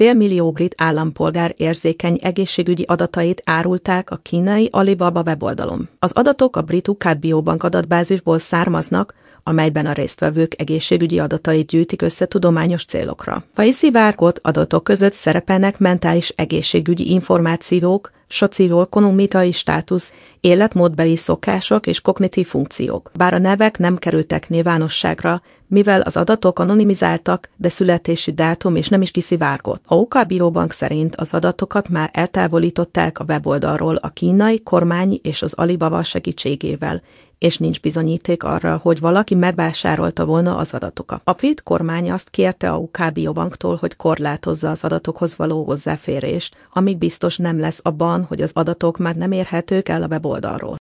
500 000 brit állampolgár érzékeny egészségügyi adatait árulták a kínai Alibaba weboldalon. Az adatok a brit UK Biobank adatbázisból származnak, amelyben a résztvevők egészségügyi adatait gyűjtik össze tudományos célokra. A kiszivárgott adatok között szerepelnek mentális egészségügyi információk, szocioekonomikai státusz, életmódbeli szokások és kognitív funkciók. Bár a nevek nem kerültek nyilvánosságra, mivel az adatok anonimizáltak, de születési dátum és nem is kiszivárgott. A UK Biobank szerint az adatokat már eltávolították a weboldalról a kínai kormány és az Alibaba segítségével, és nincs bizonyíték arra, hogy valaki megvásárolta volna az adatokat. A brit kormány azt kérte a UK Biobanktól, hogy korlátozza az adatokhoz való hozzáférést, amíg biztos nem lesz abban, hogy az adatok már nem érhetők el a weboldalról.